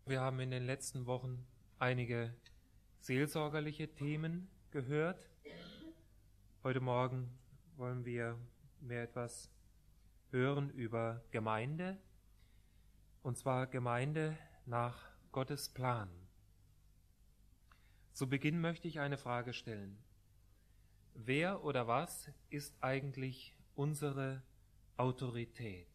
Wir haben in den letzten Wochen einige seelsorgerliche Themen gehört. Heute Morgen wollen wir mehr etwas hören über Gemeinde, und zwar Gemeinde nach Gottes Plan. Zu Beginn möchte ich eine Frage stellen. Wer oder was ist eigentlich unsere Autorität?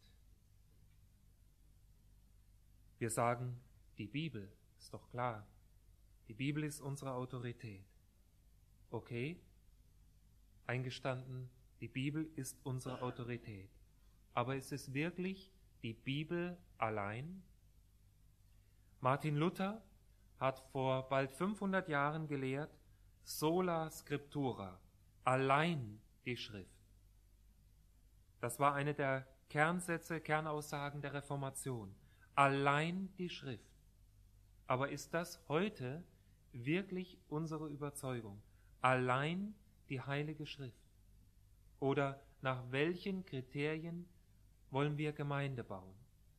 Wir sagen, die Bibel, ist doch klar. Die Bibel ist unsere Autorität. Okay, eingestanden, die Bibel ist unsere Autorität. Aber ist es wirklich die Bibel allein? Martin Luther hat vor bald 500 Jahren gelehrt, sola scriptura, allein die Schrift. Das war eine der Kernsätze, Kernaussagen der Reformation. Allein die Schrift. Aber ist das heute wirklich unsere Überzeugung? Allein die Heilige Schrift? Oder nach welchen Kriterien wollen wir Gemeinde bauen?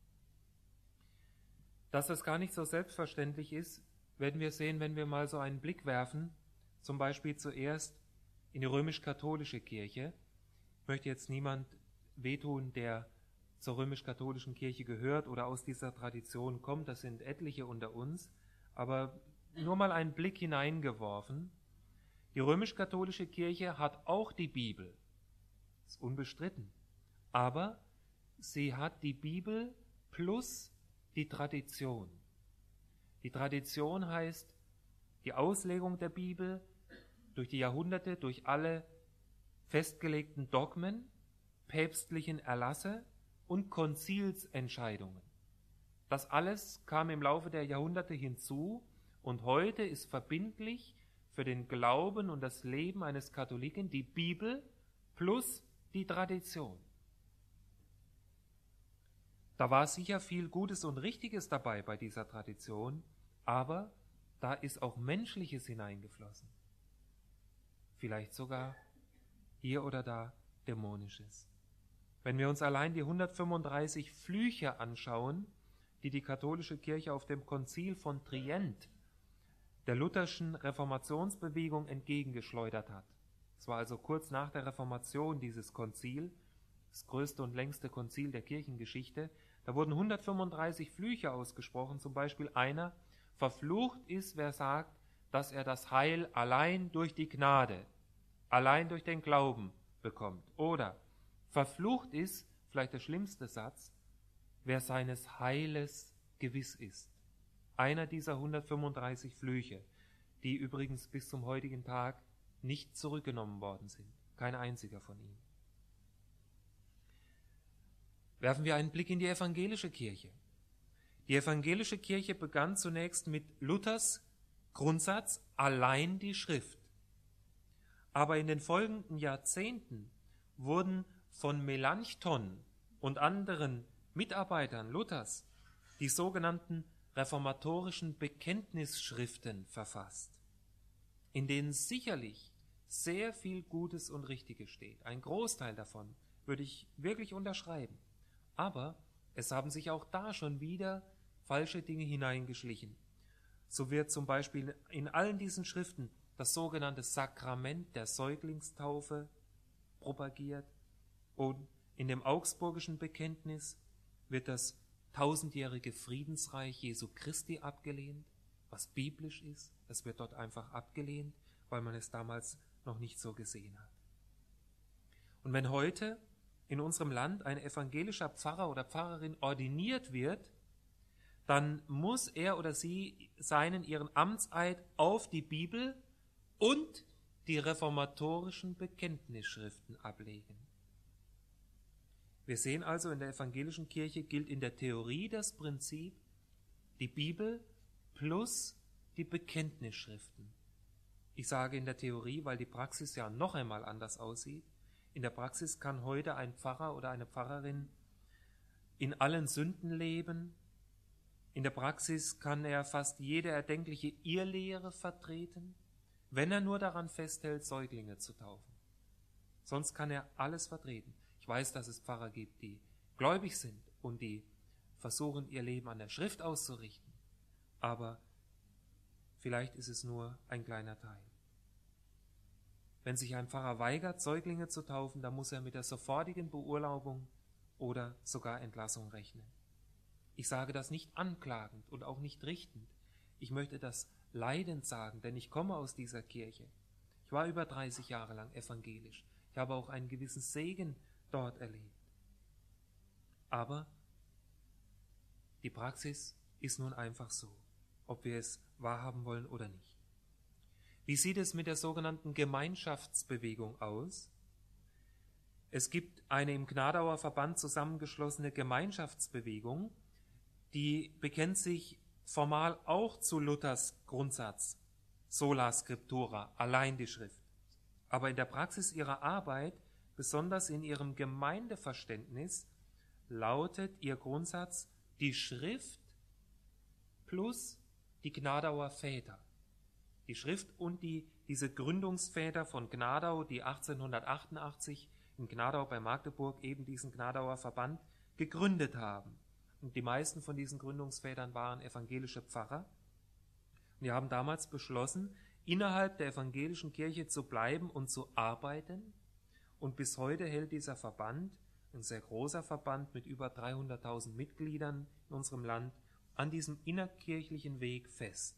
Dass das gar nicht so selbstverständlich ist, werden wir sehen, wenn wir mal so einen Blick werfen, zum Beispiel zuerst in die römisch-katholische Kirche. Ich möchte jetzt niemand wehtun, der zur römisch-katholischen Kirche gehört oder aus dieser Tradition kommt. Das sind etliche unter uns. Aber nur mal einen Blick hineingeworfen. Die römisch-katholische Kirche hat auch die Bibel. Das ist unbestritten. Aber sie hat die Bibel plus die Tradition. Die Tradition heißt die Auslegung der Bibel durch die Jahrhunderte, durch alle festgelegten Dogmen, päpstlichen Erlasse und Konzilsentscheidungen. Das alles kam im Laufe der Jahrhunderte hinzu und heute ist verbindlich für den Glauben und das Leben eines Katholiken die Bibel plus die Tradition. Da war sicher viel Gutes und Richtiges dabei bei dieser Tradition, aber da ist auch Menschliches hineingeflossen. Vielleicht sogar hier oder da Dämonisches. Wenn wir uns allein die 135 Flüche anschauen, die die katholische Kirche auf dem Konzil von Trient der lutherschen Reformationsbewegung entgegengeschleudert hat. Es war also kurz nach der Reformation dieses Konzil, das größte und längste Konzil der Kirchengeschichte. Da wurden 135 Flüche ausgesprochen, zum Beispiel einer: Verflucht ist, wer sagt, dass er das Heil allein durch die Gnade, allein durch den Glauben bekommt. Oder verflucht ist, vielleicht der schlimmste Satz, wer seines Heiles gewiss ist. Einer dieser 135 Flüche, die übrigens bis zum heutigen Tag nicht zurückgenommen worden sind. Kein einziger von ihnen. Werfen wir einen Blick in die evangelische Kirche. Die evangelische Kirche begann zunächst mit Luthers Grundsatz, allein die Schrift. Aber in den folgenden Jahrzehnten wurden von Melanchthon und anderen Mitarbeitern Luthers die sogenannten reformatorischen Bekenntnisschriften verfasst, in denen sicherlich sehr viel Gutes und Richtiges steht. Ein Großteil davon würde ich wirklich unterschreiben. Aber es haben sich auch da schon wieder falsche Dinge hineingeschlichen. So wird zum Beispiel in allen diesen Schriften das sogenannte Sakrament der Säuglingstaufe propagiert und in dem augsburgischen Bekenntnis wird das tausendjährige Friedensreich Jesu Christi abgelehnt, was biblisch ist. Das wird dort einfach abgelehnt, weil man es damals noch nicht so gesehen hat. Und wenn heute in unserem Land ein evangelischer Pfarrer oder Pfarrerin ordiniert wird, dann muss er oder sie ihren Amtseid auf die Bibel und die reformatorischen Bekenntnisschriften ablegen. Wir sehen also, in der evangelischen Kirche gilt in der Theorie das Prinzip, die Bibel plus die Bekenntnisschriften. Ich sage in der Theorie, weil die Praxis ja noch einmal anders aussieht. In der Praxis kann heute ein Pfarrer oder eine Pfarrerin in allen Sünden leben. In der Praxis kann er fast jede erdenkliche Irrlehre vertreten, wenn er nur daran festhält, Säuglinge zu taufen. Sonst kann er alles vertreten. Ich weiß, dass es Pfarrer gibt, die gläubig sind und die versuchen, ihr Leben an der Schrift auszurichten aber vielleicht ist es nur ein kleiner Teil. Wenn sich ein Pfarrer weigert, Säuglinge zu taufen, dann muss er mit der sofortigen Beurlaubung oder sogar Entlassung rechnen. Ich sage das nicht anklagend und auch nicht richtend. Ich möchte das leidend sagen, denn ich komme aus dieser Kirche. Ich war über 30 Jahre lang evangelisch. Ich habe auch einen gewissen Segen dort erlebt. Aber die Praxis ist nun einfach so, ob wir es wahrhaben wollen oder nicht. Wie sieht es mit der sogenannten Gemeinschaftsbewegung aus? Es gibt eine im Gnadauer Verband zusammengeschlossene Gemeinschaftsbewegung, die bekennt sich formal auch zu Luthers Grundsatz, sola scriptura, allein die Schrift. Aber in der Praxis ihrer Arbeit, besonders in ihrem Gemeindeverständnis, lautet ihr Grundsatz die Schrift plus die Gnadauer Väter. Die Schrift und diese Gründungsväter von Gnadau, die 1888 in Gnadau bei Magdeburg eben diesen Gnadauer Verband gegründet haben. Und die meisten von diesen Gründungsvätern waren evangelische Pfarrer. Und die haben damals beschlossen, innerhalb der evangelischen Kirche zu bleiben und zu arbeiten. Und bis heute hält dieser Verband, ein sehr großer Verband mit über 300.000 Mitgliedern in unserem Land, an diesem innerkirchlichen Weg fest.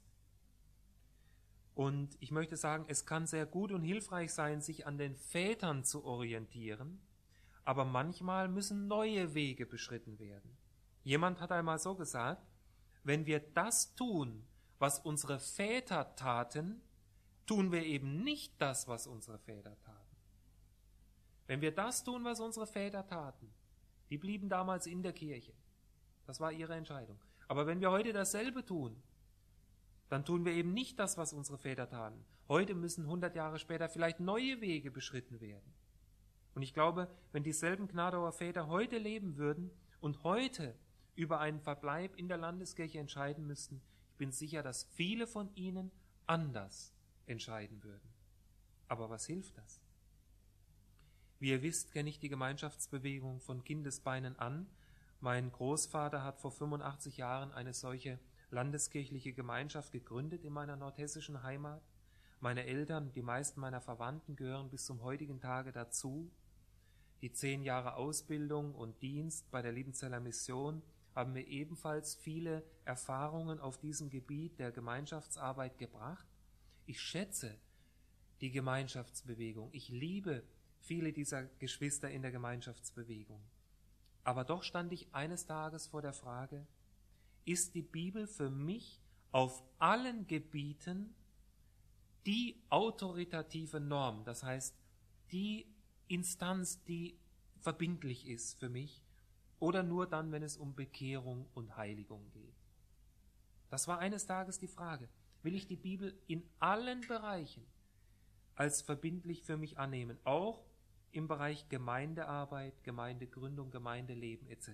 Und ich möchte sagen, es kann sehr gut und hilfreich sein, sich an den Vätern zu orientieren, aber manchmal müssen neue Wege beschritten werden. Jemand hat einmal so gesagt, wenn wir das tun, was unsere Väter taten, tun wir eben nicht das, was unsere Väter taten. Wenn wir das tun, was unsere Väter taten, die blieben damals in der Kirche. Das war ihre Entscheidung. Aber wenn wir heute dasselbe tun, dann tun wir eben nicht das, was unsere Väter taten. Heute müssen 100 Jahre später vielleicht neue Wege beschritten werden. Und ich glaube, wenn dieselben Gnadauer Väter heute leben würden und heute über einen Verbleib in der Landeskirche entscheiden müssten, ich bin sicher, dass viele von ihnen anders entscheiden würden. Aber was hilft das? Wie ihr wisst, kenne ich die Gemeinschaftsbewegung von Kindesbeinen an. Mein Großvater hat vor 85 Jahren eine solche landeskirchliche Gemeinschaft gegründet in meiner nordhessischen Heimat. Meine Eltern, die meisten meiner Verwandten gehören bis zum heutigen Tage dazu. Die 10 Jahre Ausbildung und Dienst bei der Liebenzeller Mission haben mir ebenfalls viele Erfahrungen auf diesem Gebiet der Gemeinschaftsarbeit gebracht. Ich schätze die Gemeinschaftsbewegung. Ich liebe viele dieser Geschwister in der Gemeinschaftsbewegung. Aber doch stand ich eines Tages vor der Frage, ist die Bibel für mich auf allen Gebieten die autoritative Norm, das heißt die Instanz, die verbindlich ist für mich, oder nur dann, wenn es um Bekehrung und Heiligung geht? Das war eines Tages die Frage. Will ich die Bibel in allen Bereichen als verbindlich für mich annehmen, auch im Bereich Gemeindearbeit, Gemeindegründung, Gemeindeleben etc.?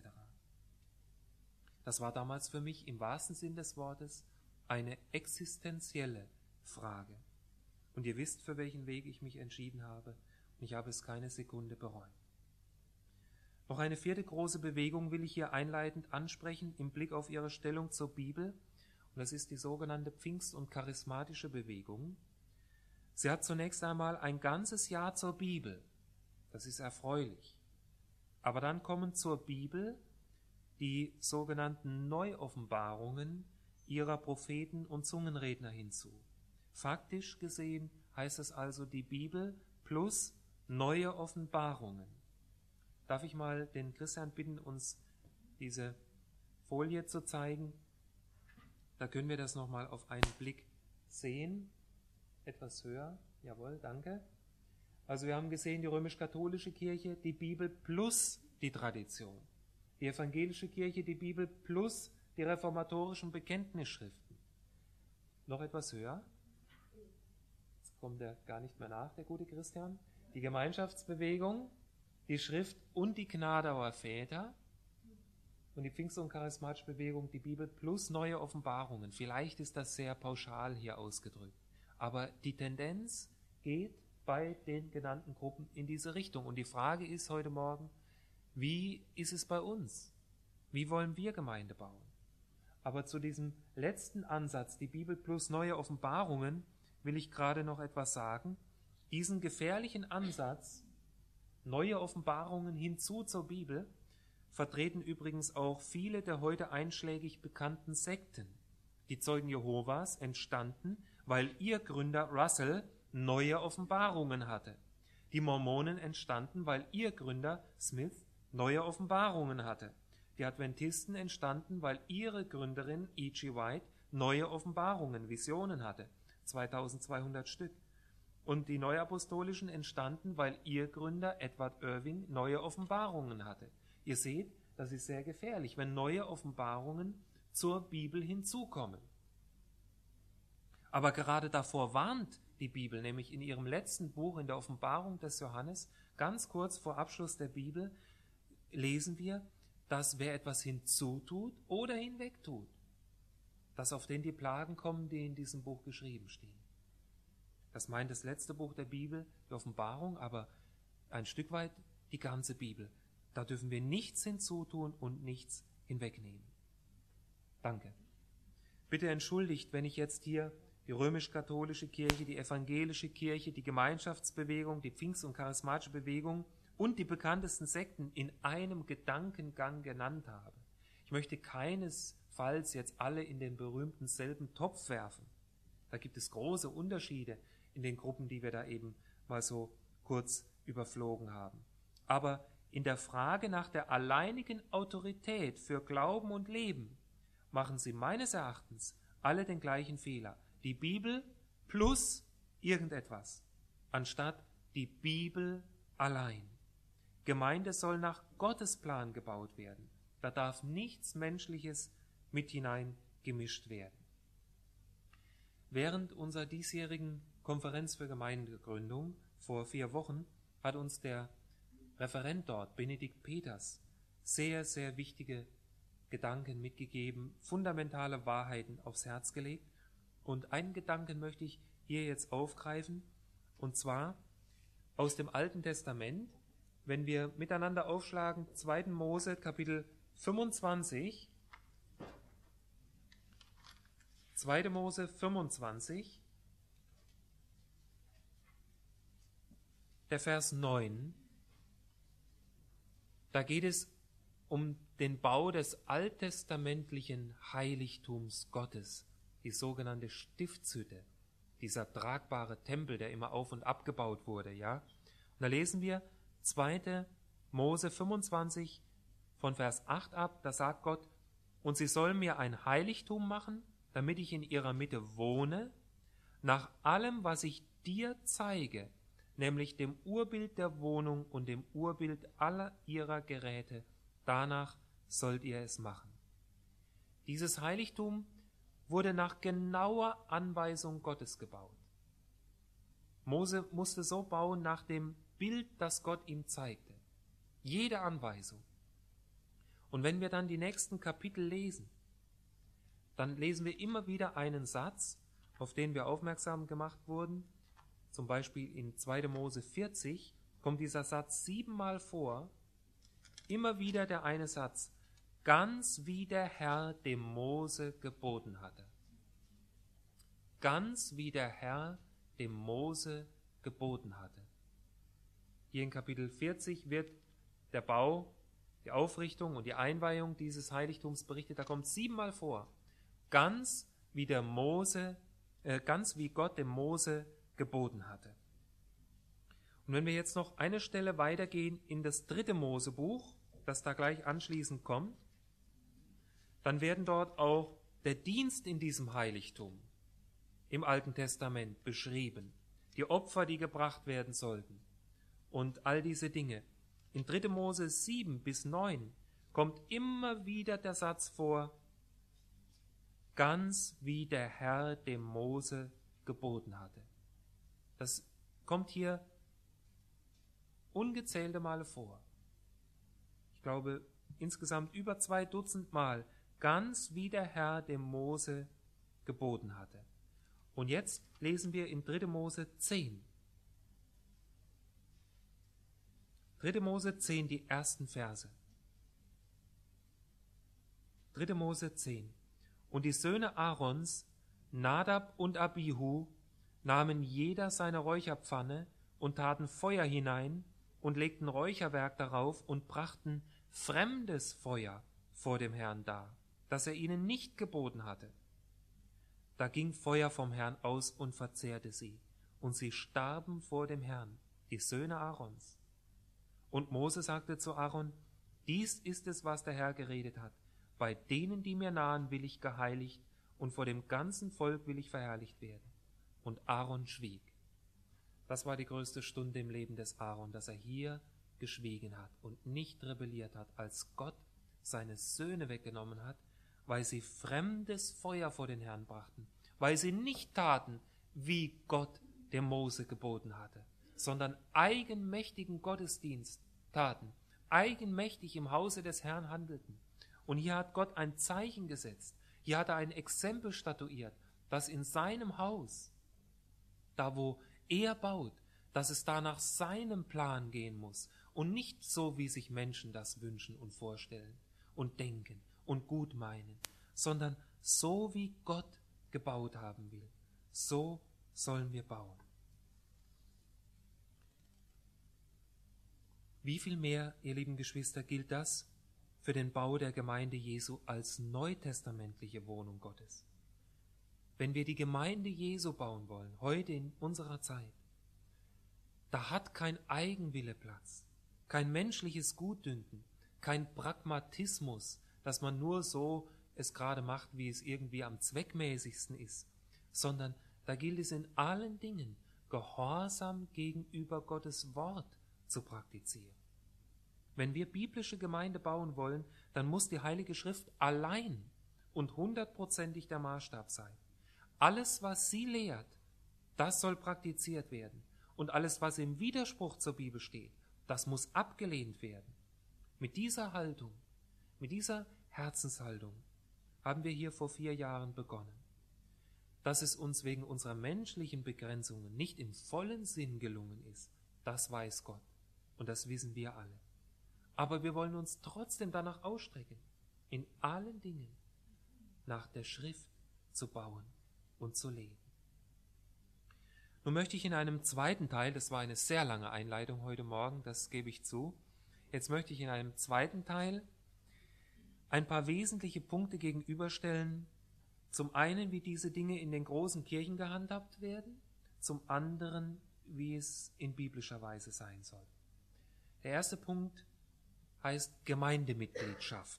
Das war damals für mich im wahrsten Sinn des Wortes eine existenzielle Frage. Und ihr wisst, für welchen Weg ich mich entschieden habe, und ich habe es keine Sekunde bereut. Noch eine 4. große Bewegung will ich hier einleitend ansprechen im Blick auf ihre Stellung zur Bibel, und das ist die sogenannte Pfingst- und charismatische Bewegung. Sie hat zunächst einmal ein ganzes Jahr zur Bibel. Das ist erfreulich. Aber dann kommen zur Bibel die sogenannten Neuoffenbarungen ihrer Propheten und Zungenredner hinzu. Faktisch gesehen heißt es also die Bibel plus neue Offenbarungen. Darf ich mal den Christian bitten, uns diese Folie zu zeigen? Da können wir das nochmal auf einen Blick sehen. Etwas höher. Jawohl, danke. Also wir haben gesehen, die römisch-katholische Kirche, die Bibel plus die Tradition. Die evangelische Kirche, die Bibel plus die reformatorischen Bekenntnisschriften. Noch etwas höher. Jetzt kommt er gar nicht mehr nach, der gute Christian. Die Gemeinschaftsbewegung, die Schrift und die Gnadauer Väter und die Pfingst- und charismatische Bewegung, die Bibel plus neue Offenbarungen. Vielleicht ist das sehr pauschal hier ausgedrückt, aber die Tendenz geht bei den genannten Gruppen in diese Richtung. Und die Frage ist heute Morgen, wie ist es bei uns? Wie wollen wir Gemeinde bauen? Aber zu diesem letzten Ansatz, die Bibel plus neue Offenbarungen, will ich gerade noch etwas sagen. Diesen gefährlichen Ansatz, neue Offenbarungen hinzu zur Bibel, vertreten übrigens auch viele der heute einschlägig bekannten Sekten. Die Zeugen Jehovas entstanden, weil ihr Gründer Russell neue Offenbarungen hatte. Die Mormonen entstanden, weil ihr Gründer Smith neue Offenbarungen hatte. Die Adventisten entstanden, weil ihre Gründerin E.G. White neue Offenbarungen, Visionen hatte, 2200 Stück. Und die Neuapostolischen entstanden, weil ihr Gründer Edward Irving neue Offenbarungen hatte. Ihr seht, das ist sehr gefährlich, wenn neue Offenbarungen zur Bibel hinzukommen. Aber gerade davor warnt die Bibel, nämlich in ihrem letzten Buch, in der Offenbarung des Johannes, ganz kurz vor Abschluss der Bibel, lesen wir, dass wer etwas hinzutut oder hinwegtut, dass auf den die Plagen kommen, die in diesem Buch geschrieben stehen. Das meint das letzte Buch der Bibel, die Offenbarung, aber ein Stück weit die ganze Bibel. Da dürfen wir nichts hinzutun und nichts hinwegnehmen. Danke. Bitte entschuldigt, wenn ich jetzt hier die römisch-katholische Kirche, die evangelische Kirche, die Gemeinschaftsbewegung, die Pfingst- und charismatische Bewegung und die bekanntesten Sekten in einem Gedankengang genannt habe. Ich möchte keinesfalls jetzt alle in den berühmten selben Topf werfen. Da gibt es große Unterschiede in den Gruppen, die wir da eben mal so kurz überflogen haben. Aber in der Frage nach der alleinigen Autorität für Glauben und Leben machen sie meines Erachtens alle den gleichen Fehler. Die Bibel plus irgendetwas, anstatt die Bibel allein. Gemeinde soll nach Gottes Plan gebaut werden. Da darf nichts Menschliches mit hinein gemischt werden. Während unserer diesjährigen Konferenz für Gemeindegründung vor 4 Wochen hat uns der Referent dort, Benedikt Peters, sehr, sehr wichtige Gedanken mitgegeben, fundamentale Wahrheiten aufs Herz gelegt. Und einen Gedanken möchte ich hier jetzt aufgreifen, und zwar aus dem Alten Testament, wenn wir miteinander aufschlagen, 2. Mose, Kapitel 25, 2. Mose 25, der Vers 9, da geht es um den Bau des alttestamentlichen Heiligtums Gottes, die sogenannte Stiftshütte, dieser tragbare Tempel, der immer auf- und abgebaut wurde, ja. Und da lesen wir 2. Mose 25 von Vers 8 ab, da sagt Gott, und sie sollen mir ein Heiligtum machen, damit ich in ihrer Mitte wohne, nach allem, was ich dir zeige, nämlich dem Urbild der Wohnung und dem Urbild aller ihrer Geräte, danach sollt ihr es machen. Dieses Heiligtum wurde nach genauer Anweisung Gottes gebaut. Mose musste so bauen nach dem Bild, das Gott ihm zeigte. Jede Anweisung. Und wenn wir dann die nächsten Kapitel lesen, dann lesen wir immer wieder einen Satz, auf den wir aufmerksam gemacht wurden. Zum Beispiel in 2. Mose 40 kommt dieser Satz 7-mal vor. Immer wieder der eine Satz, ganz wie der Herr dem Mose geboten hatte. Ganz wie der Herr dem Mose geboten hatte. Hier in Kapitel 40 wird der Bau, die Aufrichtung und die Einweihung dieses Heiligtums berichtet. Da kommt 7-mal vor. Ganz wie Gott dem Mose geboten hatte. Und wenn wir jetzt noch eine Stelle weitergehen in das 3. Mosebuch, das da gleich anschließend kommt, dann werden dort auch der Dienst in diesem Heiligtum im Alten Testament beschrieben. Die Opfer, die gebracht werden sollten und all diese Dinge. In 3. Mose 7-9 kommt immer wieder der Satz vor, ganz wie der Herr dem Mose geboten hatte. Das kommt hier ungezählte Male vor. Ich glaube, insgesamt über 2 Dutzend Mal, ganz wie der Herr dem Mose geboten hatte. Und jetzt lesen wir in 3. Mose 10. 3. Mose 10, die ersten Verse. 3. Mose 10. Und die Söhne Aarons, Nadab und Abihu, nahmen jeder seine Räucherpfanne und taten Feuer hinein und legten Räucherwerk darauf und brachten fremdes Feuer vor dem Herrn dar, das er ihnen nicht geboten hatte. Da ging Feuer vom Herrn aus und verzehrte sie, und sie starben vor dem Herrn, die Söhne Aarons. Und Mose sagte zu Aaron: Dies ist es, was der Herr geredet hat. Bei denen, die mir nahen, will ich geheiligt, und vor dem ganzen Volk will ich verherrlicht werden. Und Aaron schwieg. Das war die größte Stunde im Leben des Aaron, dass er hier geschwiegen hat und nicht rebelliert hat, als Gott seine Söhne weggenommen hat, weil sie fremdes Feuer vor den Herrn brachten, weil sie nicht taten, wie Gott dem Mose geboten hatte, sondern eigenmächtigen Gottesdienst taten, eigenmächtig im Hause des Herrn handelten. Und hier hat Gott ein Zeichen gesetzt, hier hat er ein Exempel statuiert, dass in seinem Haus, da wo er baut, dass es da nach seinem Plan gehen muss und nicht so, wie sich Menschen das wünschen und vorstellen und denken und gut meinen, sondern so, wie Gott gebaut haben will. So sollen wir bauen. Wie viel mehr, ihr lieben Geschwister, gilt das für den Bau der Gemeinde Jesu als neutestamentliche Wohnung Gottes? Wenn wir die Gemeinde Jesu bauen wollen, heute in unserer Zeit, da hat kein Eigenwille Platz, kein menschliches Gutdünken, kein Pragmatismus, dass man nur so es gerade macht, wie es irgendwie am zweckmäßigsten ist, sondern da gilt es in allen Dingen, Gehorsam gegenüber Gottes Wort zu praktizieren. Wenn wir biblische Gemeinde bauen wollen, dann muss die Heilige Schrift allein und 100%ig der Maßstab sein. Alles, was sie lehrt, das soll praktiziert werden. Und alles, was im Widerspruch zur Bibel steht, das muss abgelehnt werden. Mit dieser Haltung, mit dieser Herzenshaltung haben wir hier vor 4 Jahren begonnen. Dass es uns wegen unserer menschlichen Begrenzungen nicht im vollen Sinn gelungen ist, das weiß Gott und das wissen wir alle. Aber wir wollen uns trotzdem danach ausstrecken, in allen Dingen nach der Schrift zu bauen und zu leben. Nun möchte ich in einem zweiten Teil, das war eine sehr lange Einleitung heute Morgen, das gebe ich zu, jetzt möchte ich in einem zweiten Teil ein paar wesentliche Punkte gegenüberstellen. Zum einen, wie diese Dinge in den großen Kirchen gehandhabt werden, zum anderen, wie es in biblischer Weise sein soll. Der erste Punkt heißt Gemeindemitgliedschaft.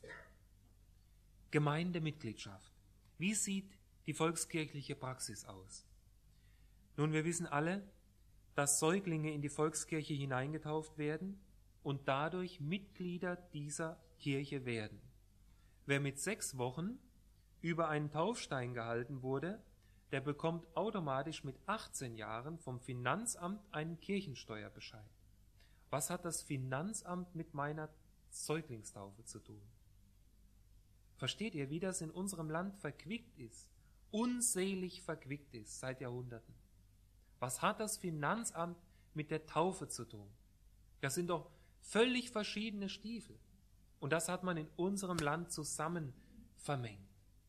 Gemeindemitgliedschaft. Wie sieht die volkskirchliche Praxis aus? Nun, wir wissen alle, dass Säuglinge in die Volkskirche hineingetauft werden und dadurch Mitglieder dieser Kirche werden. Wer mit 6 Wochen über einen Taufstein gehalten wurde, der bekommt automatisch mit 18 Jahren vom Finanzamt einen Kirchensteuerbescheid. Was hat das Finanzamt mit meiner Säuglingstaufe zu tun? Versteht ihr, wie das in unserem Land verquickt ist, unselig verquickt ist seit Jahrhunderten? Was hat das Finanzamt mit der Taufe zu tun? Das sind doch völlig verschiedene Stiefel. Und das hat man in unserem Land zusammen vermengt.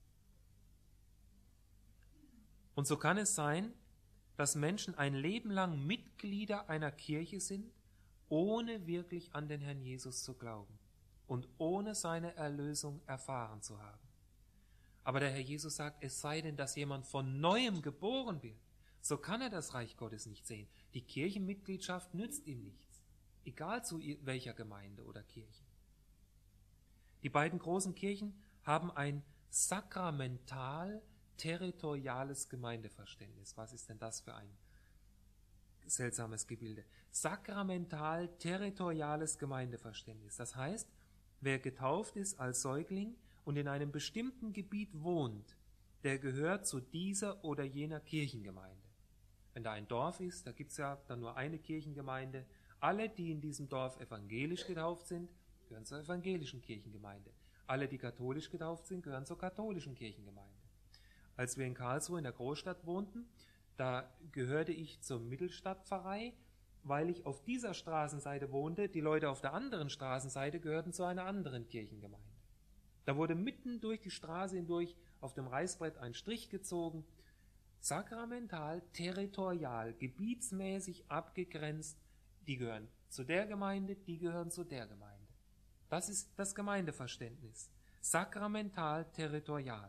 Und so kann es sein, dass Menschen ein Leben lang Mitglieder einer Kirche sind, ohne wirklich an den Herrn Jesus zu glauben und ohne seine Erlösung erfahren zu haben. Aber der Herr Jesus sagt, es sei denn, dass jemand von Neuem geboren wird, so kann er das Reich Gottes nicht sehen. Die Kirchenmitgliedschaft nützt ihm nichts, egal zu welcher Gemeinde oder Kirche. Die beiden großen Kirchen haben ein sakramental-territoriales Gemeindeverständnis. Was ist denn das für ein seltsames Gebilde? Sakramental-territoriales Gemeindeverständnis. Das heißt, wer getauft ist als Säugling und in einem bestimmten Gebiet wohnt, der gehört zu dieser oder jener Kirchengemeinde. Wenn da ein Dorf ist, da gibt es ja dann nur eine Kirchengemeinde. Alle, die in diesem Dorf evangelisch getauft sind, gehören zur evangelischen Kirchengemeinde. Alle, die katholisch getauft sind, gehören zur katholischen Kirchengemeinde. Als wir in Karlsruhe in der Großstadt wohnten, da gehörte ich zur Mittelstadtpfarrei, weil ich auf dieser Straßenseite wohnte. Die Leute auf der anderen Straßenseite gehörten zu einer anderen Kirchengemeinde. Da wurde mitten durch die Straße hindurch auf dem Reißbrett einen Strich gezogen, sakramental, territorial, gebietsmäßig abgegrenzt, die gehören zu der Gemeinde, die gehören zu der Gemeinde. Das ist das Gemeindeverständnis. Sakramental, territorial.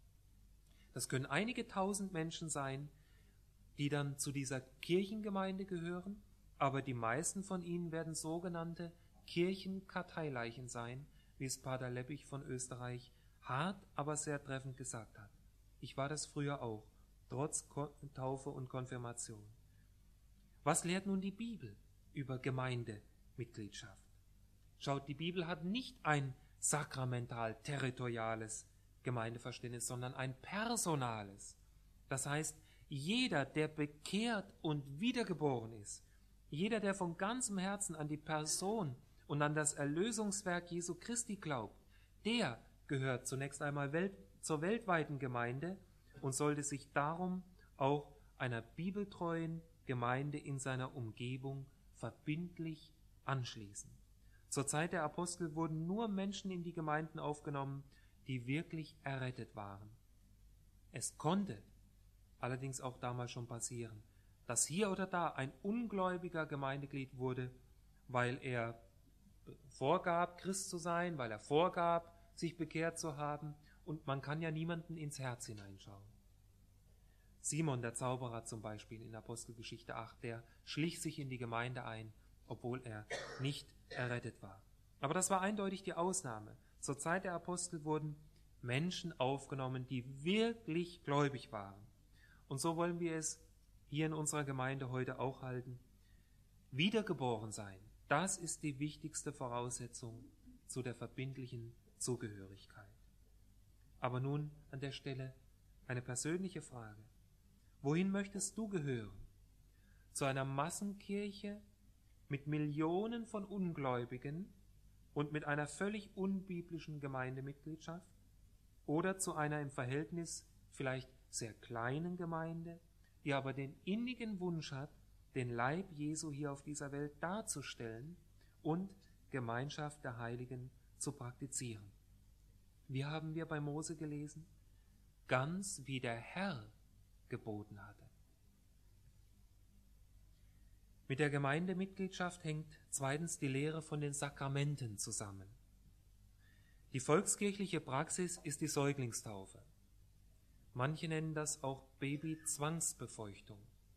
Das können einige tausend Menschen sein, die dann zu dieser Kirchengemeinde gehören, aber die meisten von ihnen werden sogenannte Kirchenkarteileichen sein, wie es Pater Leppich von Österreich hart, aber sehr treffend gesagt hat. Ich war das früher auch, trotz Taufe und Konfirmation. Was lehrt nun die Bibel über Gemeindemitgliedschaft? Schaut, die Bibel hat nicht ein sakramental territoriales Gemeindeverständnis, sondern ein personales. Das heißt, jeder, der bekehrt und wiedergeboren ist, jeder, der von ganzem Herzen an die Person und an das Erlösungswerk Jesu Christi glaubt, der gehört zunächst einmal zur weltweiten Gemeinde und sollte sich darum auch einer bibeltreuen Gemeinde in seiner Umgebung verbindlich anschließen. Zur Zeit der Apostel wurden nur Menschen in die Gemeinden aufgenommen, die wirklich errettet waren. Es konnte allerdings auch damals schon passieren, dass hier oder da ein ungläubiger Gemeindeglied wurde, weil er vorgab, Christ zu sein, weil er vorgab, sich bekehrt zu haben, und man kann ja niemanden ins Herz hineinschauen. Simon, der Zauberer zum Beispiel in Apostelgeschichte 8, der schlich sich in die Gemeinde ein, obwohl er nicht errettet war. Aber das war eindeutig die Ausnahme. Zur Zeit der Apostel wurden Menschen aufgenommen, die wirklich gläubig waren. Und so wollen wir es hier in unserer Gemeinde heute auch halten. Wiedergeboren sein, das ist die wichtigste Voraussetzung zu der verbindlichen Zugehörigkeit. Aber nun an der Stelle eine persönliche Frage. Wohin möchtest du gehören? Zu einer Massenkirche mit Millionen von Ungläubigen und mit einer völlig unbiblischen Gemeindemitgliedschaft? Oder zu einer im Verhältnis vielleicht sehr kleinen Gemeinde, die aber den innigen Wunsch hat, den Leib Jesu hier auf dieser Welt darzustellen und Gemeinschaft der Heiligen zu praktizieren? Wie haben wir bei Mose gelesen? Ganz wie der Herr geboten hatte. Mit der Gemeindemitgliedschaft hängt zweitens die Lehre von den Sakramenten zusammen. Die volkskirchliche Praxis ist die Säuglingstaufe. Manche nennen das auch Babyzwangsbefeuchtung.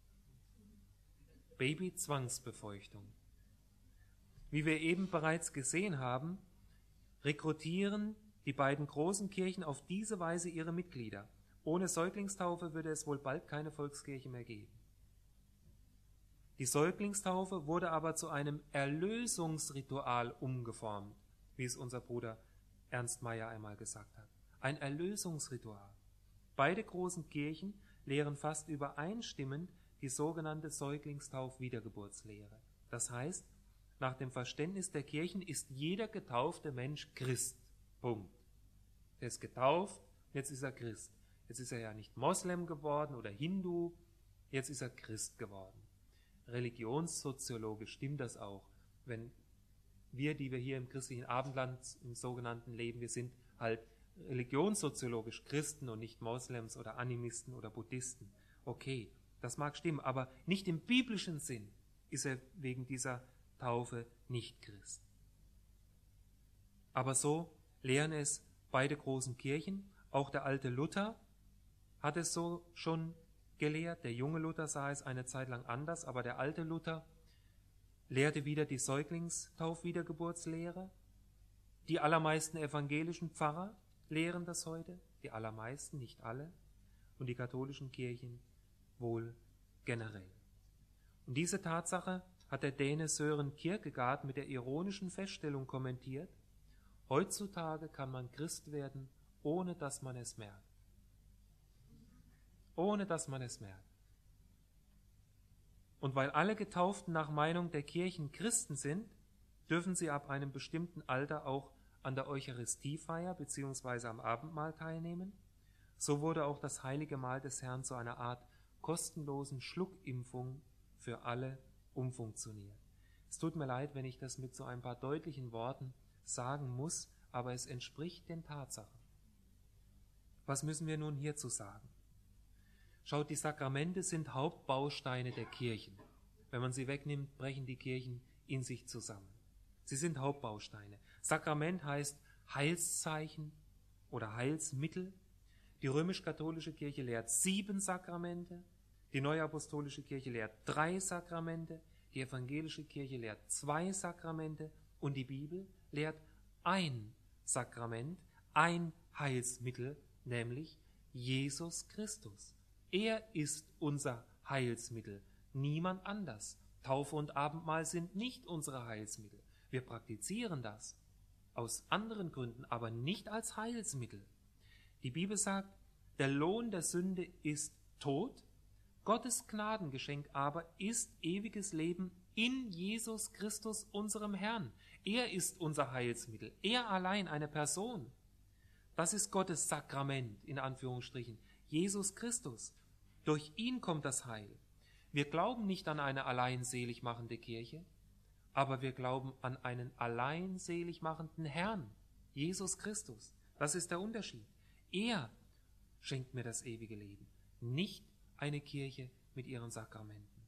Babyzwangsbefeuchtung. Wie wir eben bereits gesehen haben, rekrutieren die beiden großen Kirchen auf diese Weise ihre Mitglieder. Ohne Säuglingstaufe würde es wohl bald keine Volkskirche mehr geben. Die Säuglingstaufe wurde aber zu einem Erlösungsritual umgeformt, wie es unser Bruder Ernst Meyer einmal gesagt hat. Ein Erlösungsritual. Beide großen Kirchen lehren fast übereinstimmend die sogenannte Säuglingstauf-Wiedergeburtslehre. Das heißt, nach dem Verständnis der Kirchen ist jeder getaufte Mensch Christ. Punkt. Er ist getauft, jetzt ist er Christ. Jetzt ist er ja nicht Moslem geworden oder Hindu, jetzt ist er Christ geworden. Religionssoziologisch stimmt das auch. Wenn wir, die wir hier im christlichen Abendland im sogenannten leben, wir sind halt religionssoziologisch Christen und nicht Moslems oder Animisten oder Buddhisten. Okay, das mag stimmen, aber nicht im biblischen Sinn ist er wegen dieser Taufe nicht Christ. Aber so lehren es beide großen Kirchen. Auch der alte Luther hat es so schon gelehrt. Der junge Luther sah es eine Zeit lang anders, aber der alte Luther lehrte wieder die Säuglingstauf-Wiedergeburtslehre. Die allermeisten evangelischen Pfarrer lehren das heute, die allermeisten, nicht alle, und die katholischen Kirchen wohl generell. Und diese Tatsache hat der Däne Søren Kierkegaard mit der ironischen Feststellung kommentiert: Heutzutage kann man Christ werden, ohne dass man es merkt. Ohne dass man es merkt. Und weil alle Getauften nach Meinung der Kirchen Christen sind, dürfen sie ab einem bestimmten Alter auch an der Eucharistiefeier bzw. am Abendmahl teilnehmen. So wurde auch das heilige Mahl des Herrn zu einer Art kostenlosen Schluckimpfung für alle umfunktioniert. Es tut mir leid, wenn ich das mit so ein paar deutlichen Worten sagen muss, aber es entspricht den Tatsachen. Was müssen wir nun hierzu sagen? Schaut, die Sakramente sind Hauptbausteine der Kirchen. Wenn man sie wegnimmt, brechen die Kirchen in sich zusammen. Sie sind Hauptbausteine. Sakrament heißt Heilszeichen oder Heilsmittel. Die römisch-katholische Kirche lehrt 7 Sakramente, die neuapostolische Kirche lehrt 3 Sakramente, die evangelische Kirche lehrt 2 Sakramente und die Bibel lehrt ein Sakrament, ein Heilsmittel, nämlich Jesus Christus. Er ist unser Heilsmittel, niemand anders. Taufe und Abendmahl sind nicht unsere Heilsmittel. Wir praktizieren das aus anderen Gründen, aber nicht als Heilsmittel. Die Bibel sagt, der Lohn der Sünde ist Tod, Gottes Gnadengeschenk aber ist ewiges Leben in Jesus Christus, unserem Herrn. Er ist unser Heilsmittel, er allein eine Person. Das ist Gottes Sakrament, in Anführungsstrichen, Jesus Christus. Durch ihn kommt das Heil. Wir glauben nicht an eine allein selig machende Kirche, aber wir glauben an einen allein selig machenden Herrn, Jesus Christus. Das ist der Unterschied. Er schenkt mir das ewige Leben, nicht eine Kirche mit ihren Sakramenten.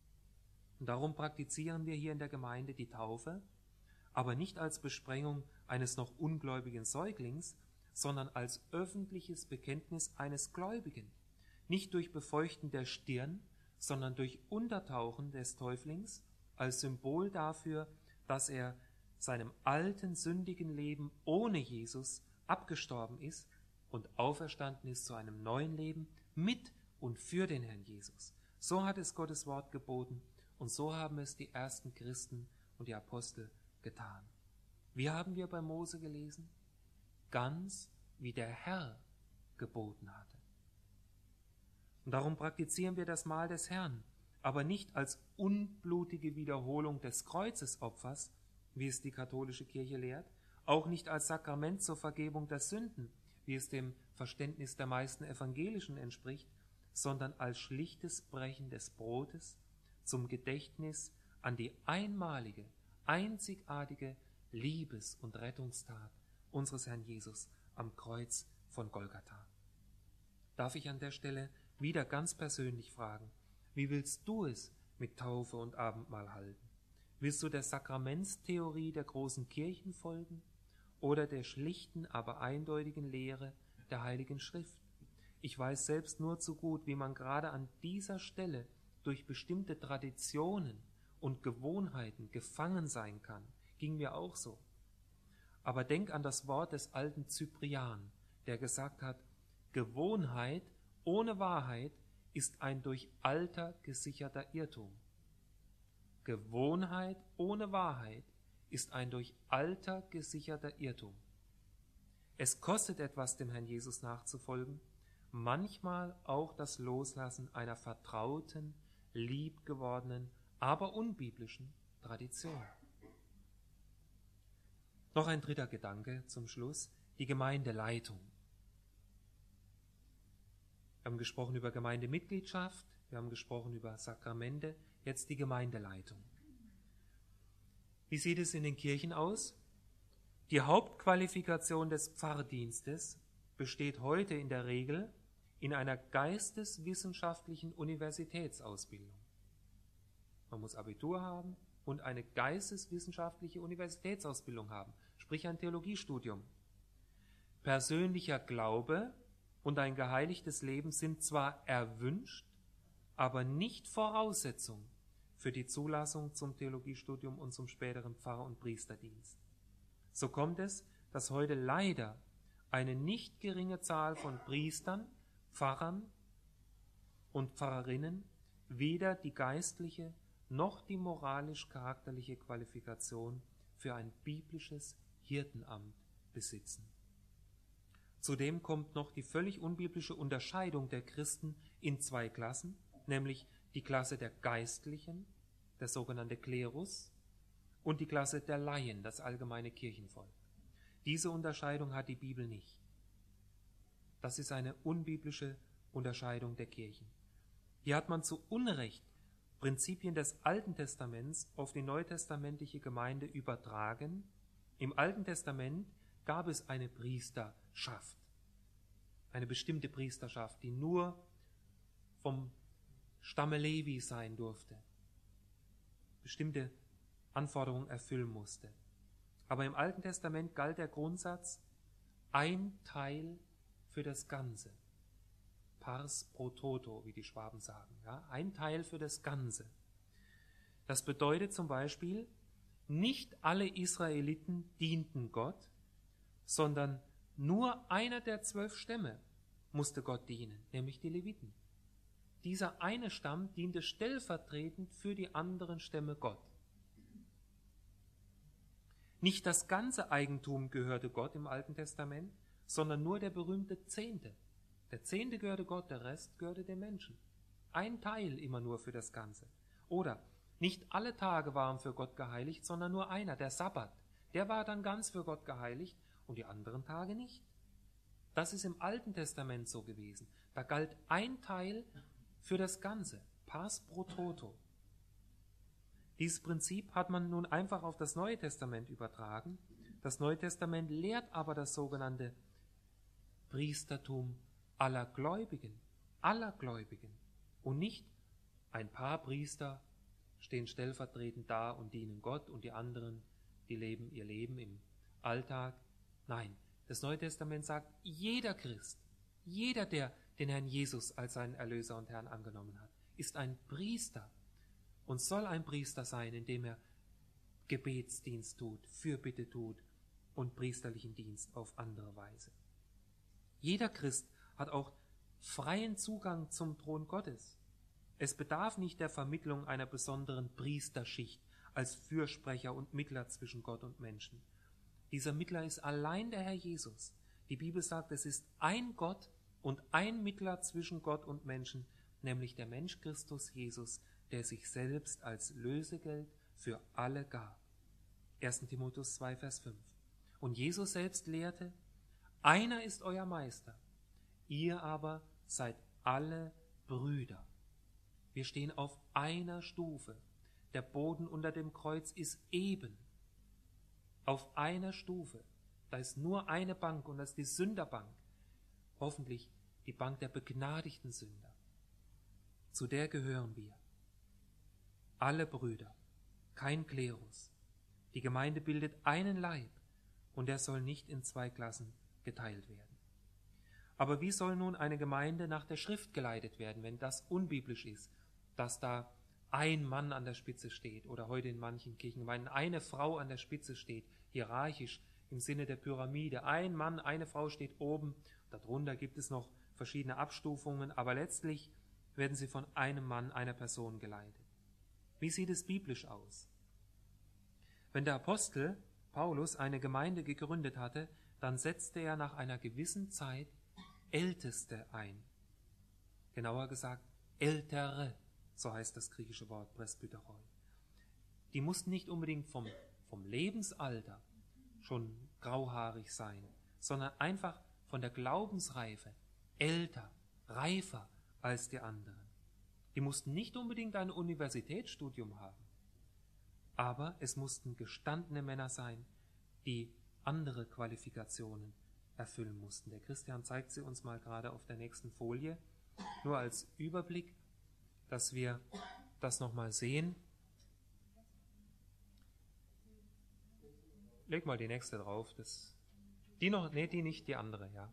Und darum praktizieren wir hier in der Gemeinde die Taufe, aber nicht als Besprengung eines noch ungläubigen Säuglings, sondern als öffentliches Bekenntnis eines Gläubigen. Nicht durch Befeuchten der Stirn, sondern durch Untertauchen des Täuflings als Symbol dafür, dass er seinem alten, sündigen Leben ohne Jesus abgestorben ist und auferstanden ist zu einem neuen Leben mit und für den Herrn Jesus. So hat es Gottes Wort geboten und so haben es die ersten Christen und die Apostel getan. Wie haben wir bei Mose gelesen? Ganz wie der Herr geboten hatte. Und darum praktizieren wir das Mahl des Herrn, aber nicht als unblutige Wiederholung des Kreuzesopfers, wie es die katholische Kirche lehrt, auch nicht als Sakrament zur Vergebung der Sünden, wie es dem Verständnis der meisten Evangelischen entspricht, sondern als schlichtes Brechen des Brotes zum Gedächtnis an die einmalige, einzigartige Liebes- und Rettungstat unseres Herrn Jesus am Kreuz von Golgatha. Darf ich an der Stelle wieder ganz persönlich fragen, wie willst du es mit Taufe und Abendmahl halten? Willst du der Sakramentstheorie der großen Kirchen folgen oder der schlichten, aber eindeutigen Lehre der Heiligen Schrift? Ich weiß selbst nur zu gut, wie man gerade an dieser Stelle durch bestimmte Traditionen und Gewohnheiten gefangen sein kann. Ging mir auch so. Aber denk an das Wort des alten Cyprian, der gesagt hat, Gewohnheit ohne Wahrheit ist ein durch Alter gesicherter Irrtum. Gewohnheit ohne Wahrheit ist ein durch Alter gesicherter Irrtum. Es kostet etwas, dem Herrn Jesus nachzufolgen, manchmal auch das Loslassen einer vertrauten, liebgewordenen, aber unbiblischen Tradition. Noch ein dritter Gedanke zum Schluss, die Gemeindeleitung. Wir haben gesprochen über Gemeindemitgliedschaft, wir haben gesprochen über Sakramente, jetzt die Gemeindeleitung. Wie sieht es in den Kirchen aus? Die Hauptqualifikation des Pfarrdienstes besteht heute in der Regel in einer geisteswissenschaftlichen Universitätsausbildung. Man muss Abitur haben und eine geisteswissenschaftliche Universitätsausbildung haben, sprich ein Theologiestudium. Persönlicher Glaube und ein geheiligtes Leben sind zwar erwünscht, aber nicht Voraussetzung für die Zulassung zum Theologiestudium und zum späteren Pfarrer- und Priesterdienst. So kommt es, dass heute leider eine nicht geringe Zahl von Priestern, Pfarrern und Pfarrerinnen weder die geistliche noch die moralisch-charakterliche Qualifikation für ein biblisches Hirtenamt besitzen. Zudem kommt noch die völlig unbiblische Unterscheidung der Christen in 2 Klassen, nämlich die Klasse der Geistlichen, der sogenannte Klerus, und die Klasse der Laien, das allgemeine Kirchenvolk. Diese Unterscheidung hat die Bibel nicht. Das ist eine unbiblische Unterscheidung der Kirchen. Hier hat man zu Unrecht Prinzipien des Alten Testaments auf die neutestamentliche Gemeinde übertragen. Im Alten Testament gab es eine Priesterschaft. eine bestimmte Priesterschaft, die nur vom Stamme Levi sein durfte, bestimmte Anforderungen erfüllen musste. Aber im Alten Testament galt der Grundsatz, ein Teil für das Ganze. Pars pro toto, wie die Schwaben sagen. Ja? Ein Teil für das Ganze. Das bedeutet zum Beispiel, nicht alle Israeliten dienten Gott, sondern nur einer der 12 Stämme musste Gott dienen, nämlich die Leviten. Dieser eine Stamm diente stellvertretend für die anderen Stämme Gott. Nicht das ganze Eigentum gehörte Gott im Alten Testament, sondern nur der berühmte Zehnte. Der Zehnte gehörte Gott, der Rest gehörte den Menschen. Ein Teil immer nur für das Ganze. Oder nicht alle Tage waren für Gott geheiligt, sondern nur einer, der Sabbat. Der war dann ganz für Gott geheiligt und die anderen Tage nicht. Das ist im Alten Testament so gewesen. Da galt ein Teil für das Ganze. Pars pro toto. Dieses Prinzip hat man nun einfach auf das Neue Testament übertragen. Das Neue Testament lehrt aber das sogenannte Priestertum aller Gläubigen und nicht ein paar Priester stehen stellvertretend da und dienen Gott und die anderen, die leben ihr Leben im Alltag. Nein, das Neue Testament sagt, jeder Christ, jeder, der den Herrn Jesus als seinen Erlöser und Herrn angenommen hat, ist ein Priester und soll ein Priester sein, indem er Gebetsdienst tut, Fürbitte tut und priesterlichen Dienst auf andere Weise. Jeder Christ hat auch freien Zugang zum Thron Gottes. Es bedarf nicht der Vermittlung einer besonderen Priesterschicht als Fürsprecher und Mittler zwischen Gott und Menschen. Dieser Mittler ist allein der Herr Jesus. Die Bibel sagt, es ist ein Gott und ein Mittler zwischen Gott und Menschen, nämlich der Mensch Christus Jesus, der sich selbst als Lösegeld für alle gab. 1. Timotheus 2, Vers 5. Und Jesus selbst lehrte, einer ist euer Meister, ihr aber seid alle Brüder. Wir stehen auf einer Stufe. Der Boden unter dem Kreuz ist eben. Auf einer Stufe. Da ist nur eine Bank und das ist die Sünderbank. Hoffentlich die Bank der begnadigten Sünder. Zu der gehören wir. Alle Brüder, kein Klerus. Die Gemeinde bildet einen Leib und er soll nicht in 2 Klassen geteilt werden. Aber wie soll nun eine Gemeinde nach der Schrift geleitet werden, wenn das unbiblisch ist, dass da ein Mann an der Spitze steht oder heute in manchen Kirchengemeinden eine Frau an der Spitze steht, hierarchisch im Sinne der Pyramide. Ein Mann, eine Frau steht oben, darunter gibt es noch verschiedene Abstufungen, aber letztlich werden sie von einem Mann, einer Person geleitet. Wie sieht es biblisch aus? Wenn der Apostel Paulus eine Gemeinde gegründet hatte, dann setzte er nach einer gewissen Zeit Älteste ein. Genauer gesagt, Ältere, so heißt das griechische Wort Presbyteroi. Die mussten nicht unbedingt vom Lebensalter schon grauhaarig sein, sondern einfach von der Glaubensreife älter, reifer als die anderen. Die mussten nicht unbedingt ein Universitätsstudium haben, aber es mussten gestandene Männer sein, die andere Qualifikationen erfüllen mussten. Der Christian zeigt sie uns mal gerade auf der nächsten Folie, nur als Überblick, dass wir das nochmal sehen. Leg mal die nächste drauf. Die nicht, die andere, ja.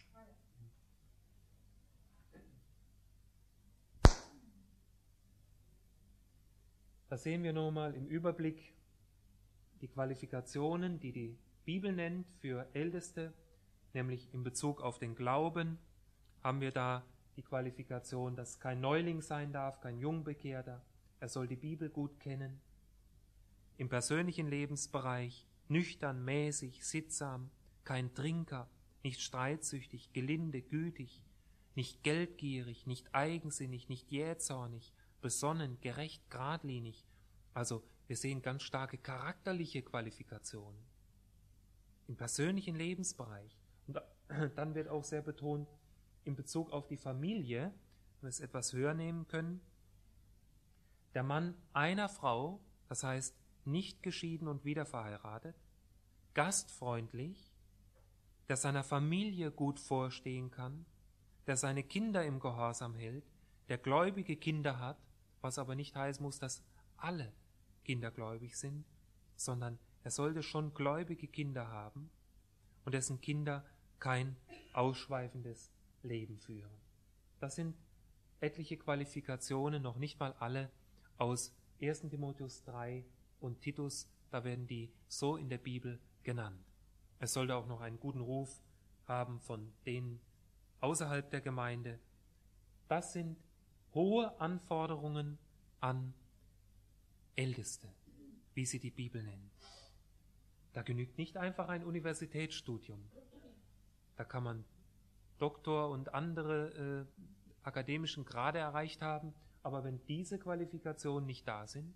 Da sehen wir nochmal im Überblick die Qualifikationen, die die Bibel nennt für Älteste, nämlich in Bezug auf den Glauben haben wir da die Qualifikation, dass kein Neuling sein darf, kein Jungbekehrter, er soll die Bibel gut kennen. Im persönlichen Lebensbereich nüchtern, mäßig, sittsam, kein Trinker, nicht streitsüchtig, gelinde, gütig, nicht geldgierig, nicht eigensinnig, nicht jähzornig, besonnen, gerecht, geradlinig. Also wir sehen ganz starke charakterliche Qualifikationen. Im persönlichen Lebensbereich. Und dann wird auch sehr betont, in Bezug auf die Familie, wenn wir es etwas höher nehmen können, der Mann einer Frau, das heißt nicht geschieden und wieder verheiratet, gastfreundlich, der seiner Familie gut vorstehen kann, der seine Kinder im Gehorsam hält, der gläubige Kinder hat, was aber nicht heißen muss, dass alle Kinder gläubig sind, sondern er sollte schon gläubige Kinder haben und dessen Kinder kein ausschweifendes Leben führen. Das sind etliche Qualifikationen, noch nicht mal alle aus 1. Timotheus 3 und Titus, da werden die so in der Bibel genannt. Es sollte auch noch einen guten Ruf haben von denen außerhalb der Gemeinde. Das sind hohe Anforderungen an Älteste, wie sie die Bibel nennen. Da genügt nicht einfach ein Universitätsstudium. Da kann man Doktor und andere akademischen Grade erreicht haben, aber wenn diese Qualifikationen nicht da sind,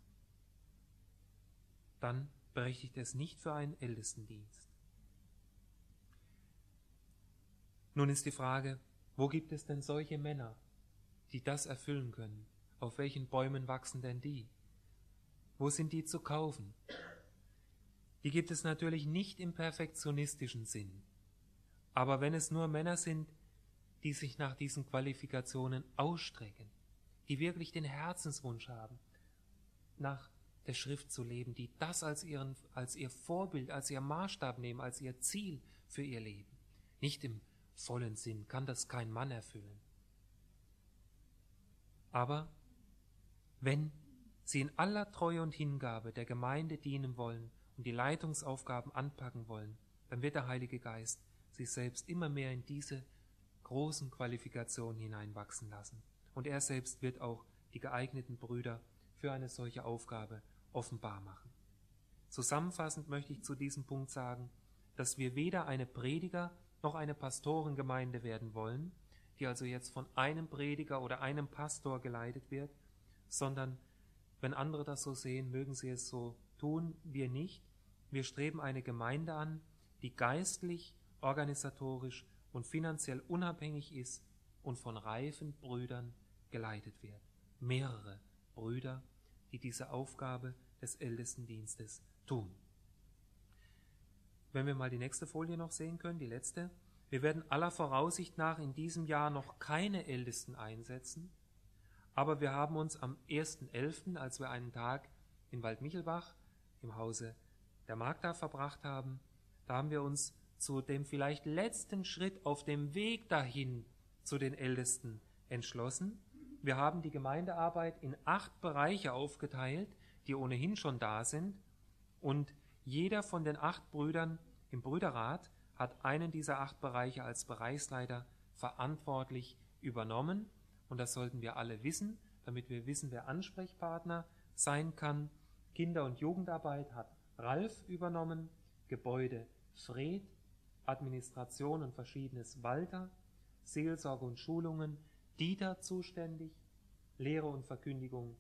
dann berechtigt es nicht für einen Ältestendienst. Nun ist die Frage, wo gibt es denn solche Männer, die das erfüllen können? Auf welchen Bäumen wachsen denn die? Wo sind die zu kaufen? Die gibt es natürlich nicht im perfektionistischen Sinn. Aber wenn es nur Männer sind, die sich nach diesen Qualifikationen ausstrecken, die wirklich den Herzenswunsch haben, nach der Schrift zu leben, die das als ihr Vorbild, als ihr Maßstab nehmen, als ihr Ziel für ihr Leben. Nicht im vollen Sinn kann das kein Mann erfüllen. Aber wenn sie in aller Treue und Hingabe der Gemeinde dienen wollen und die Leitungsaufgaben anpacken wollen, dann wird der Heilige Geist sich selbst immer mehr in diese großen Qualifikationen hineinwachsen lassen. Und er selbst wird auch die geeigneten Brüder für eine solche Aufgabe offenbar machen. Zusammenfassend möchte ich zu diesem Punkt sagen, dass wir weder eine Prediger- noch eine Pastorengemeinde werden wollen, die also jetzt von einem Prediger oder einem Pastor geleitet wird, sondern wenn andere das so sehen, mögen sie es so tun, wir nicht. Wir streben eine Gemeinde an, die geistlich, organisatorisch und finanziell unabhängig ist und von reifen Brüdern geleitet wird. Mehrere Brüder, die diese Aufgabe des Ältestendienstes tun. Wenn wir mal die nächste Folie noch sehen können, die letzte. Wir werden aller Voraussicht nach in diesem Jahr noch keine Ältesten einsetzen, aber wir haben uns am 1.11., als wir einen Tag in Waldmichelbach im Hause der Magda verbracht haben, da haben wir uns zu dem vielleicht letzten Schritt auf dem Weg dahin zu den Ältesten entschlossen. Wir haben die Gemeindearbeit in 8 Bereiche aufgeteilt, die ohnehin schon da sind, und jeder von den 8 Brüdern im Brüderrat hat einen dieser 8 Bereiche als Bereichsleiter verantwortlich übernommen. Und das sollten wir alle wissen, damit wir wissen, wer Ansprechpartner sein kann. Kinder- und Jugendarbeit hat Ralf übernommen, Gebäude Fred, Administration und Verschiedenes Walter, Seelsorge und Schulungen Dieter zuständig, Lehre und Verkündigung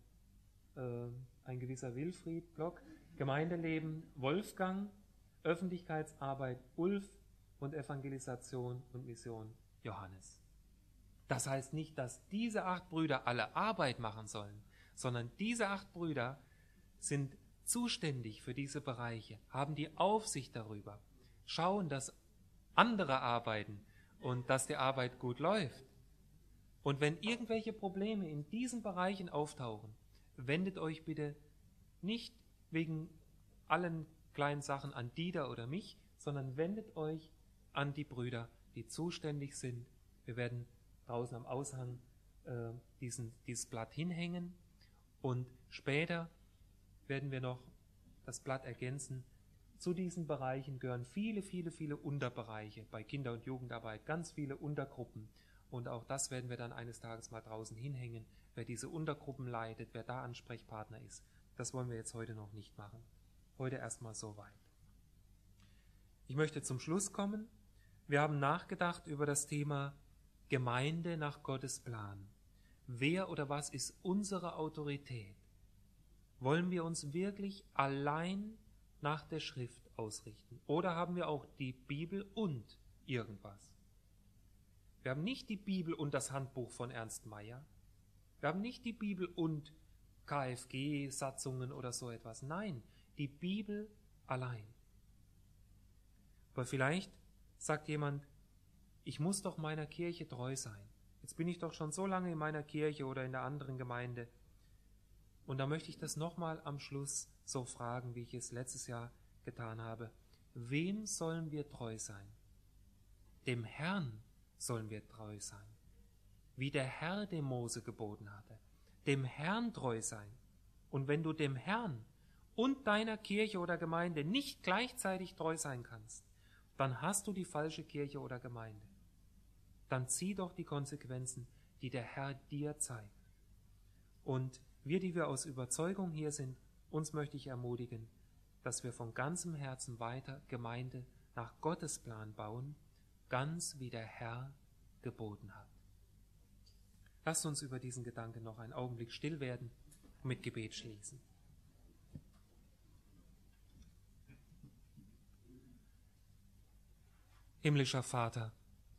ein gewisser Wilfried Block, Gemeindeleben Wolfgang, Öffentlichkeitsarbeit Ulf und Evangelisation und Mission Johannes. Das heißt nicht, dass diese 8 Brüder alle Arbeit machen sollen, sondern diese 8 Brüder sind zuständig für diese Bereiche, haben die Aufsicht darüber, schauen, dass andere arbeiten und dass die Arbeit gut läuft. Und wenn irgendwelche Probleme in diesen Bereichen auftauchen, wendet euch bitte nicht wegen allen kleinen Sachen an Dieter oder mich, sondern wendet euch an die Brüder, die zuständig sind. Wir werden draußen am Aushang dieses Blatt hinhängen und später werden wir noch das Blatt ergänzen. Zu diesen Bereichen gehören viele, viele, viele Unterbereiche bei Kinder- und Jugendarbeit, ganz viele Untergruppen. Und auch das werden wir dann eines Tages mal draußen hinhängen, wer diese Untergruppen leitet, wer da Ansprechpartner ist. Das wollen wir jetzt heute noch nicht machen. Heute erstmal soweit. Ich möchte zum Schluss kommen. Wir haben nachgedacht über das Thema Gemeinde nach Gottes Plan. Wer oder was ist unsere Autorität? Wollen wir uns wirklich allein nach der Schrift ausrichten? Oder haben wir auch die Bibel und irgendwas? Wir haben nicht die Bibel und das Handbuch von Ernst Mayr. Wir haben nicht die Bibel und KFG-Satzungen oder so etwas. Nein, die Bibel allein. Aber vielleicht sagt jemand, ich muss doch meiner Kirche treu sein. Jetzt bin ich doch schon so lange in meiner Kirche oder in der anderen Gemeinde. Und da möchte ich das nochmal am Schluss so fragen, wie ich es letztes Jahr getan habe. Wem sollen wir treu sein? Dem Herrn sollen wir treu sein, wie der Herr dem Mose geboten hatte. Dem Herrn treu sein. Und wenn du dem Herrn und deiner Kirche oder Gemeinde nicht gleichzeitig treu sein kannst, dann hast du die falsche Kirche oder Gemeinde. Dann zieh doch die Konsequenzen, die der Herr dir zeigt. Und wir, die wir aus Überzeugung hier sind, uns möchte ich ermutigen, dass wir von ganzem Herzen weiter Gemeinde nach Gottes Plan bauen, ganz wie der Herr geboten hat. Lasst uns über diesen Gedanken noch einen Augenblick still werden und mit Gebet schließen. Himmlischer Vater,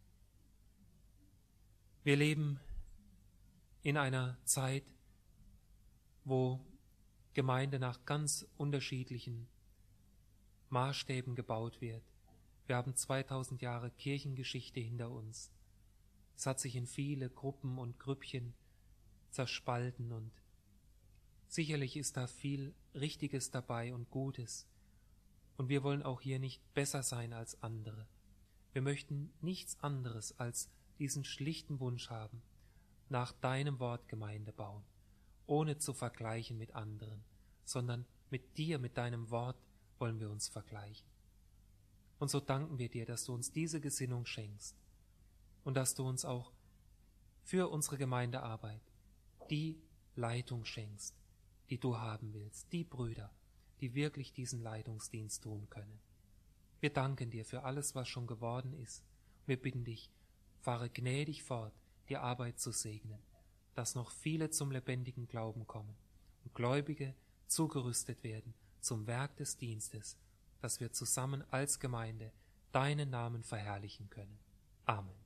wir leben in einer Zeit, wo Gemeinde nach ganz unterschiedlichen Maßstäben gebaut wird. Wir haben 2000 Jahre Kirchengeschichte hinter uns. Es hat sich in viele Gruppen und Grüppchen zerspalten und sicherlich ist da viel Richtiges dabei und Gutes. Und wir wollen auch hier nicht besser sein als andere. Wir möchten nichts anderes als diesen schlichten Wunsch haben, nach deinem Wort Gemeinde bauen, ohne zu vergleichen mit anderen, sondern mit dir, mit deinem Wort wollen wir uns vergleichen. Und so danken wir dir, dass du uns diese Gesinnung schenkst und dass du uns auch für unsere Gemeindearbeit die Leitung schenkst, die du haben willst, die Brüder, die wirklich diesen Leitungsdienst tun können. Wir danken dir für alles, was schon geworden ist. Wir bitten dich, fahre gnädig fort, die Arbeit zu segnen, dass noch viele zum lebendigen Glauben kommen und Gläubige zugerüstet werden zum Werk des Dienstes, dass wir zusammen als Gemeinde deinen Namen verherrlichen können. Amen.